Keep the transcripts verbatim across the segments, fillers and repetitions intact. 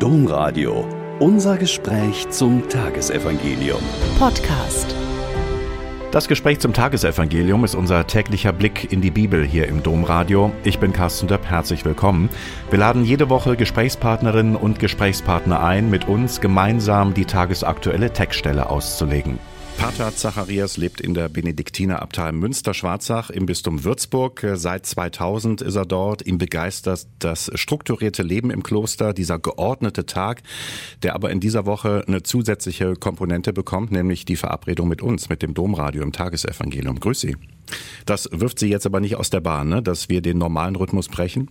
Domradio. Unser Gespräch zum Tagesevangelium. Podcast. Das Gespräch zum Tagesevangelium ist unser täglicher Blick in die Bibel hier im Domradio. Ich bin Carsten Döpp, herzlich willkommen. Wir laden jede Woche Gesprächspartnerinnen und Gesprächspartner ein, mit uns gemeinsam die tagesaktuelle Textstelle auszulegen. Pater Zacharias lebt in der Benediktinerabtei Münster-Schwarzach im Bistum Würzburg. Seit zweitausend ist er dort. Ihm begeistert das strukturierte Leben im Kloster, dieser geordnete Tag, der aber in dieser Woche eine zusätzliche Komponente bekommt, nämlich die Verabredung mit uns, mit dem Domradio im Tagesevangelium. Grüß Sie. Das wirft Sie jetzt aber nicht aus der Bahn, ne? Dass wir den normalen Rhythmus brechen?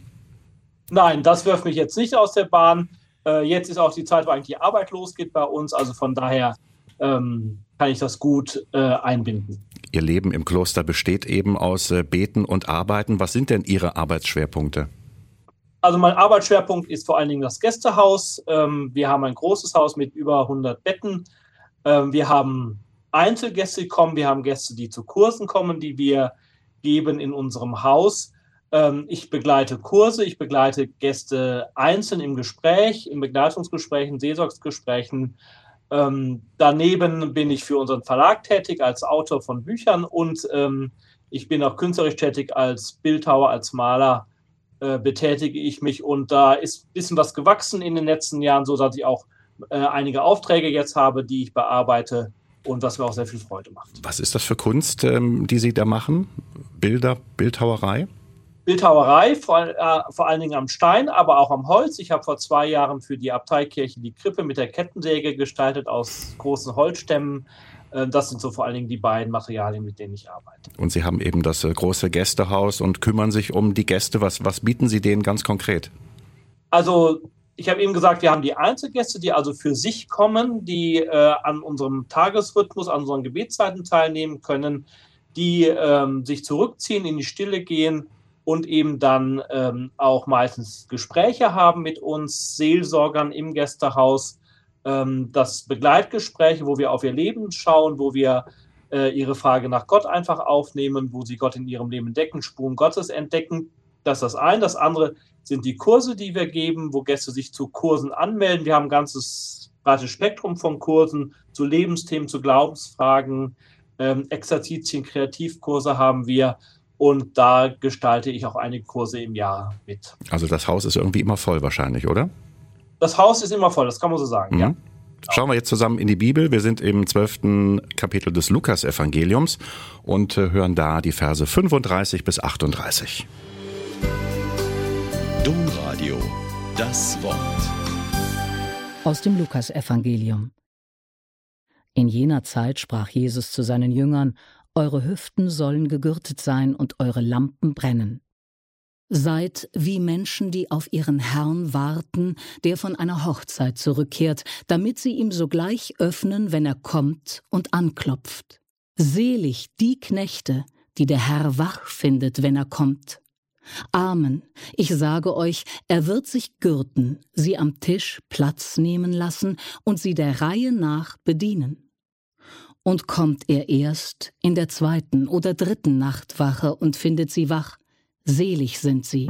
Nein, das wirft mich jetzt nicht aus der Bahn. Äh, jetzt ist auch die Zeit, wo eigentlich die Arbeit losgeht bei uns. Also von daher ähm, kann ich das gut äh, einbinden. Ihr Leben im Kloster besteht eben aus äh, Beten und Arbeiten. Was sind denn Ihre Arbeitsschwerpunkte? Also mein Arbeitsschwerpunkt ist vor allen Dingen das Gästehaus. Ähm, wir haben ein großes Haus mit über hundert Betten. Ähm, wir haben Einzelgäste, die kommen. Wir haben Gäste, die zu Kursen kommen, die wir geben in unserem Haus. Ähm, ich begleite Kurse, ich begleite Gäste einzeln im Gespräch, in Begleitungsgesprächen, Seelsorgsgesprächen. Ähm, daneben bin ich für unseren Verlag tätig als Autor von Büchern und ähm, ich bin auch künstlerisch tätig als Bildhauer, als Maler äh, betätige ich mich, und da ist ein bisschen was gewachsen in den letzten Jahren, so dass ich auch äh, einige Aufträge jetzt habe, die ich bearbeite und was mir auch sehr viel Freude macht. Was ist das für Kunst, ähm, die Sie da machen? Bilder, Bildhauerei? Bildhauerei, vor, äh, vor allen Dingen am Stein, aber auch am Holz. Ich habe vor zwei Jahren für die Abteikirche die Krippe mit der Kettensäge gestaltet aus großen Holzstämmen. Äh, das sind so vor allen Dingen die beiden Materialien, mit denen ich arbeite. Und Sie haben eben das äh, große Gästehaus und kümmern sich um die Gäste. Was, was bieten Sie denen ganz konkret? Also ich habe eben gesagt, wir haben die Einzelgäste, die also für sich kommen, die äh, an unserem Tagesrhythmus, an unseren Gebetszeiten teilnehmen können, die ähm, sich zurückziehen, in die Stille gehen und eben dann ähm, auch meistens Gespräche haben mit uns Seelsorgern im Gästehaus. Ähm, das Begleitgespräche, wo wir auf ihr Leben schauen, wo wir äh, ihre Frage nach Gott einfach aufnehmen, wo sie Gott in ihrem Leben entdecken, Spuren Gottes entdecken. Das ist das eine. Das andere sind die Kurse, die wir geben, wo Gäste sich zu Kursen anmelden. Wir haben ein ganzes breites Spektrum von Kursen zu Lebensthemen, zu Glaubensfragen, ähm, Exerzitien, Kreativkurse haben wir. Und da gestalte ich auch einige Kurse im Jahr mit. Also das Haus ist irgendwie immer voll wahrscheinlich, oder? Das Haus ist immer voll, das kann man so sagen, mhm. ja. Schauen wir jetzt zusammen in die Bibel. Wir sind im zwölften Kapitel des Lukas-Evangeliums und hören da die Verse fünfunddreißig bis achtunddreißig. Domradio, das Wort. Aus dem Lukas-Evangelium. In jener Zeit sprach Jesus zu seinen Jüngern: Eure Hüften sollen gegürtet sein und eure Lampen brennen. Seid wie Menschen, die auf ihren Herrn warten, der von einer Hochzeit zurückkehrt, damit sie ihm sogleich öffnen, wenn er kommt und anklopft. Selig die Knechte, die der Herr wach findet, wenn er kommt. Amen, ich sage euch, er wird sich gürten, sie am Tisch Platz nehmen lassen und sie der Reihe nach bedienen. Und kommt er erst in der zweiten oder dritten Nachtwache und findet sie wach, selig sind sie.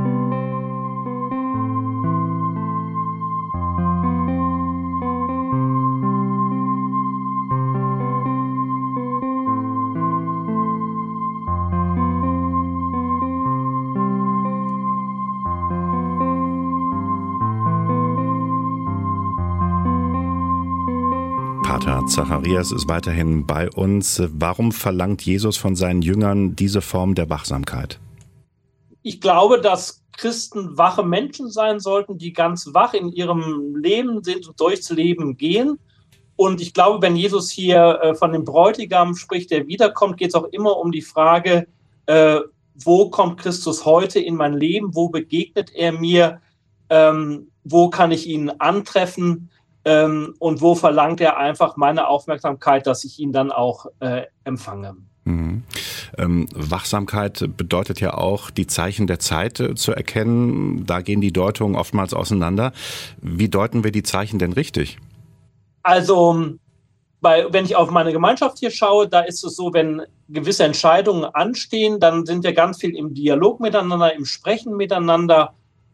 Pater Zacharias ist weiterhin bei uns. Warum verlangt Jesus von seinen Jüngern diese Form der Wachsamkeit? Ich glaube, dass Christen wache Menschen sein sollten, die ganz wach in ihrem Leben sind und durchs Leben gehen. Und ich glaube, wenn Jesus hier äh, von dem Bräutigam spricht, der wiederkommt, geht es auch immer um die Frage, äh, wo kommt Christus heute in mein Leben? Wo begegnet er mir? Ähm, wo kann ich ihn antreffen? Ähm, und wo verlangt er einfach meine Aufmerksamkeit, dass ich ihn dann auch äh, empfange? Mhm. Ähm, Wachsamkeit bedeutet ja auch, die Zeichen der Zeit äh, zu erkennen. Da gehen die Deutungen oftmals auseinander. Wie deuten wir die Zeichen denn richtig? Also, bei, wenn ich auf meine Gemeinschaft hier schaue, da ist es so, wenn gewisse Entscheidungen anstehen, dann sind wir ganz viel im Dialog miteinander, im Sprechen miteinander.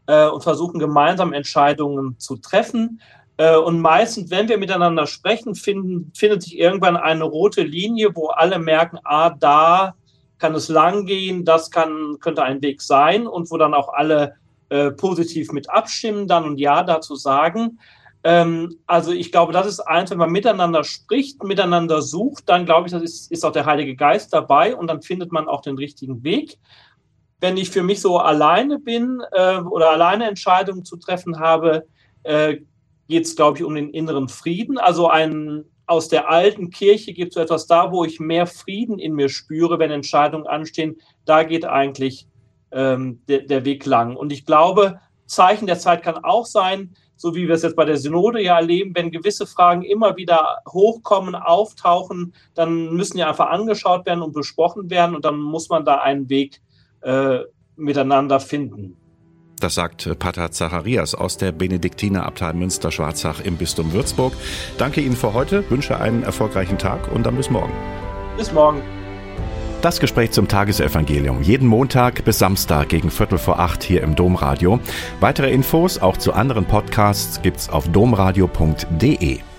äh, und versuchen gemeinsam Entscheidungen zu treffen. Äh, und meistens, wenn wir miteinander sprechen, finden, findet sich irgendwann eine rote Linie, wo alle merken, ah, da kann es lang gehen, das kann, könnte ein Weg sein, und wo dann auch alle äh, positiv mit abstimmen dann und Ja dazu sagen. Ähm, also ich glaube, das ist eins, wenn man miteinander spricht, miteinander sucht, dann glaube ich, das ist, ist auch der Heilige Geist dabei, und dann findet man auch den richtigen Weg. Wenn ich für mich so alleine bin äh, oder alleine Entscheidungen zu treffen habe, äh, geht es, glaube ich, um den inneren Frieden. Also ein, aus der alten Kirche gibt es so etwas da, wo ich mehr Frieden in mir spüre, wenn Entscheidungen anstehen. Da geht eigentlich ähm, der, der Weg lang. Und ich glaube, Zeichen der Zeit kann auch sein, so wie wir es jetzt bei der Synode ja erleben, wenn gewisse Fragen immer wieder hochkommen, auftauchen, dann müssen die einfach angeschaut werden und besprochen werden, und dann muss man da einen Weg äh, miteinander finden. Das sagt Pater Zacharias aus der Benediktinerabtei Münster-Schwarzach im Bistum Würzburg. Danke Ihnen für heute, wünsche einen erfolgreichen Tag und dann bis morgen. Bis morgen. Das Gespräch zum Tagesevangelium, jeden Montag bis Samstag gegen Viertel vor acht hier im Domradio. Weitere Infos auch zu anderen Podcasts gibt's auf domradio punkt de.